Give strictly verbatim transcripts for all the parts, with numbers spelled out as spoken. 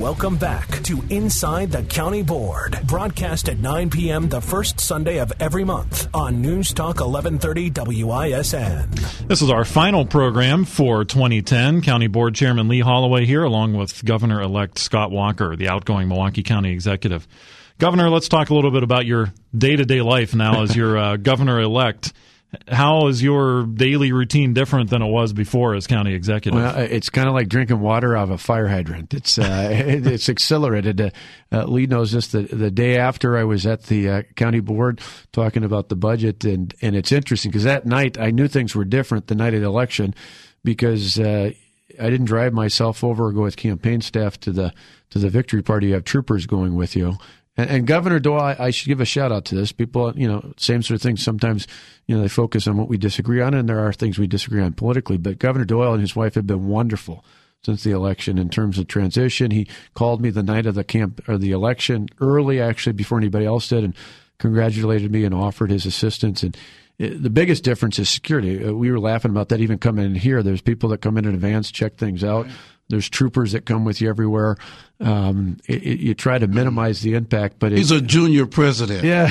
Welcome back to Inside the County Board, broadcast at nine p.m. the first Sunday of every month on News Talk eleven thirty W I S N. This is our final program for twenty ten. County Board Chairman Lee Holloway here, along with Governor-elect Scott Walker, the outgoing Milwaukee County Executive. Governor, let's talk a little bit about your day-to-day life now as your uh, governor-elect. How is your daily routine different than it was before as county executive? Well, it's kind of like drinking water out of a fire hydrant. It's uh, it's accelerated. Uh, uh, Lee knows this. The, the day after I was at the uh, county board talking about the budget, and, and it's interesting because that night I knew things were different the night of the election because uh, I didn't drive myself over or go with campaign staff to the to the victory party. You have troopers going with you. And, and Governor Doyle, I, I should give a shout out to this. People, you know, same sort of thing. Sometimes, you know, they focus on what we disagree on, and there are things we disagree on politically. But Governor Doyle and his wife have been wonderful since the election in terms of transition. He called me the night of the camp or the election early, actually, before anybody else did, and congratulated me and offered his assistance. And it, the biggest difference is security. Uh, we were laughing about that even coming in here. There's people that come in in advance, check things out. There's troopers that come with you everywhere. Um, it, it, you try to minimize the impact, but it, he's a junior president. Yeah,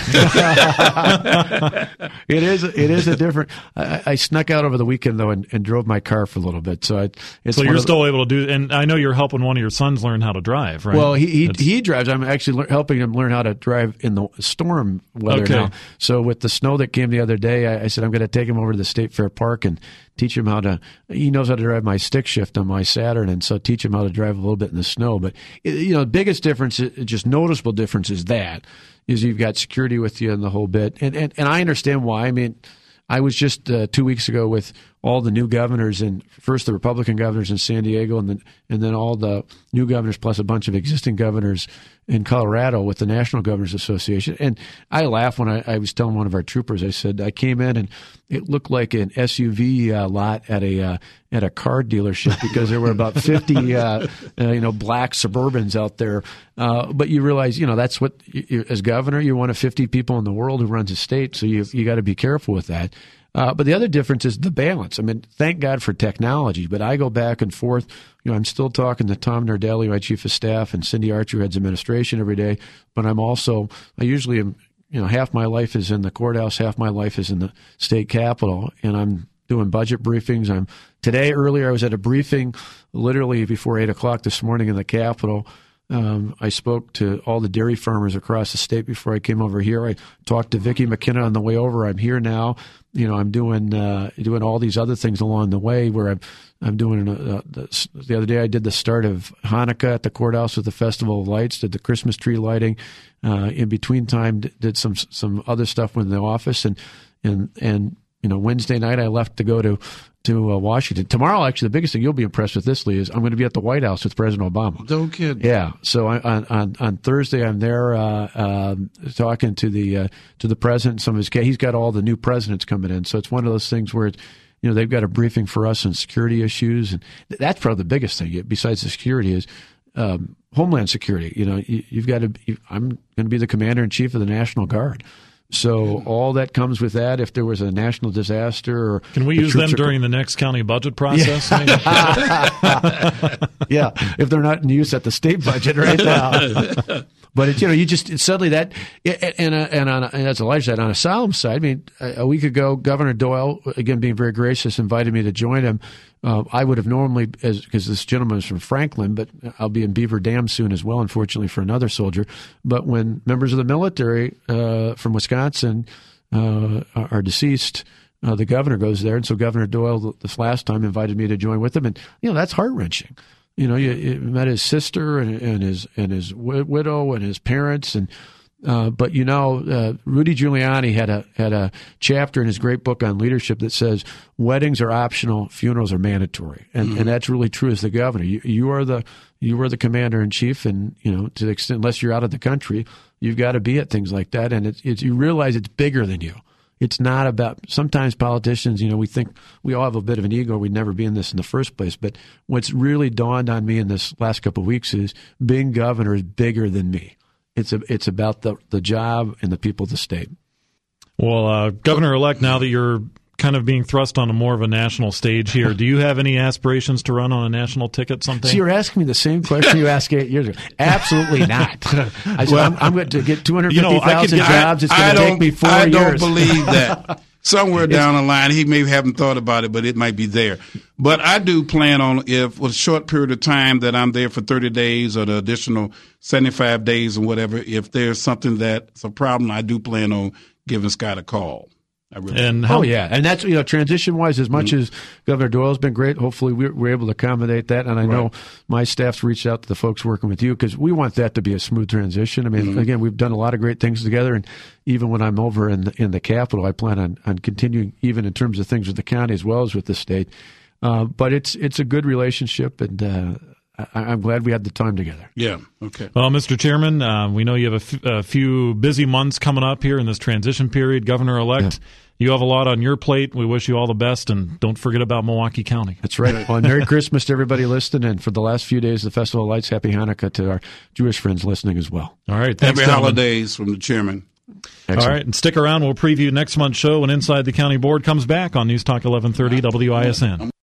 it is. It is a different. I, I snuck out over the weekend though and, and drove my car for a little bit. So I, it's so you're the, still able to do. And I know you're helping one of your sons learn how to drive, right? Well, he he, he drives. I'm actually le- helping him learn how to drive in the storm weather okay. now. So with the snow that came the other day, I, I said I'm going to take him over to the State Fair Park and teach him how to. He knows how to drive my stick shift on my Saturn, and so teach him how to drive a little bit in the snow. But you know, the biggest difference, just noticeable difference, is that is you've got security with you in the whole bit, and and, and I understand why. I mean, I was just uh, two weeks ago with all the new governors, and first the Republican governors in San Diego, and then and then all the new governors plus a bunch of existing governors in Colorado with the National Governors Association. And I laughed when I, I was telling one of our troopers, I said, I came in and it looked like an S U V uh, lot at a uh, at a car dealership because there were about fifty uh, uh, you know black Suburbans out there. Uh, but you realize, you know, that's what you, as governor, you're one of fifty people in the world who runs a state, so you you got to be careful with that. Uh, but the other difference is the balance. I mean, thank God for technology, but I go back and forth. You know, I'm still talking to Tom Nardelli, my chief of staff, and Cindy Archer, who heads administration, every day. But I'm also, I usually am, you know, half my life is in the courthouse, half my life is in the state capitol, and I'm doing budget briefings. I'm today earlier I was at a briefing literally before eight o'clock this morning in the Capitol. Um, I spoke to all the dairy farmers across the state before I came over here. I talked to Vicki McKenna on the way over. I'm here now. You know, I'm doing uh, doing all these other things along the way. Where I'm I'm doing uh, the, the other day I did the start of Hanukkah at the courthouse with the Festival of Lights. Did the Christmas tree lighting. Uh, in between time, did some some other stuff in the office, and and and you know Wednesday night I left to go to. to uh, Washington. Tomorrow, actually, the biggest thing, you'll be impressed with this, Lee, is I'm going to be at the White House with President Obama. Don't kid. Yeah. So I, on, on on Thursday, I'm there uh, um, talking to the uh, to the president. Some of his he's got all the new presidents coming in. So it's one of those things where, it's, you know, they've got a briefing for us on security issues, and that's probably the biggest thing. Besides the security is um, Homeland Security. You know, you, you've got to. You, I'm going to be the commander in chief of the National Guard. So all that comes with that. If there was a national disaster, or can we the use them are, during the next county budget process? Yeah. Yeah, if they're not in use at the state budget right now. But it, you know, you just it, suddenly that and and, and, on, and as Elijah said, on a solemn side. I mean, a, a week ago, Governor Doyle, again being very gracious, invited me to join him. Uh, I would have normally, as because this gentleman is from Franklin, but I'll be in Beaver Dam soon as well, unfortunately for another soldier. But when members of the military uh, from Wisconsin uh, are deceased, uh, the governor goes there, and so Governor Doyle this last time invited me to join with him, and you know that's heart wrenching. You know, you, you met his sister and, and his and his w- widow and his parents, and uh, but you know, uh, Rudy Giuliani had a had a chapter in his great book on leadership that says weddings are optional, funerals are mandatory, and mm-hmm. and that's really true as the governor. You, you are the you are the commander in chief, and you know to the extent unless you're out of the country, you've got to be at things like that, and it's, it's you realize it's bigger than you. It's not about, sometimes politicians, you know, we think we all have a bit of an ego. We'd never be in this in the first place. But what's really dawned on me in this last couple of weeks is being governor is bigger than me. It's a, it's about the, the job and the people of the state. Well, uh, Governor-elect, now that you're kind of being thrust on a more of a national stage here. Do you have any aspirations to run on a national ticket someday? So you're asking me the same question you asked eight years ago. Absolutely not. I said, well, I'm, I'm going to get two hundred fifty thousand you know, jobs. It's going to take me four I years. I don't believe that. Somewhere down the line, he may haven't thought about it, but it might be there. But I do plan on, if with a short period of time that I'm there for thirty days or the additional seventy-five days and whatever, if there's something that's a problem, I do plan on giving Scott a call. I really and how, oh, yeah. And that's, you know, transition-wise, as much mm-hmm. as Governor Doyle's been great, hopefully we're, we're able to accommodate that. And I know right. my staff's reached out to the folks working with you because we want that to be a smooth transition. I mean, mm-hmm. again, we've done a lot of great things together. And even when I'm over in the, in the Capitol, I plan on, on continuing even in terms of things with the county as well as with the state. Uh, but it's it's a good relationship, and uh, I, I'm glad we had the time together. Yeah, okay. Well, Mister Chairman, uh, we know you have a, f- a few busy months coming up here in this transition period, Governor-elect. Yeah. You have a lot on your plate. We wish you all the best, and don't forget about Milwaukee County. That's right. Well, Merry Christmas to everybody listening, and for the last few days of the Festival of Lights, Happy Hanukkah to our Jewish friends listening as well. All right. Thanks, Happy gentlemen. holidays from the chairman. Excellent. All right, and stick around. We'll preview next month's show when Inside the County Board comes back on News Talk eleven thirty W I S N.